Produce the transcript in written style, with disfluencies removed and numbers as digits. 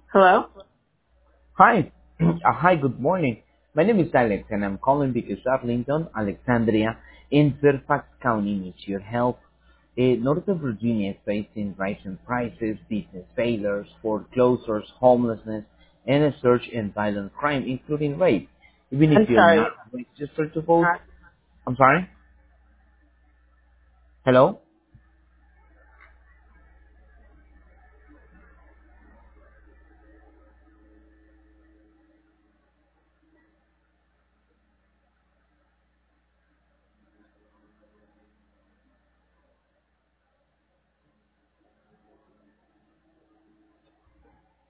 Hello? Hi. Hi, good morning. My name is Alex and I'm calling because Arlington, Alexandria, in Fairfax County needs your help. Northern Virginia is facing rising prices, business failures, foreclosures, homelessness, and a surge in violent crime, including rape. Even if I'm you're sorry. not registered to vote, Hi. I'm sorry? Hello?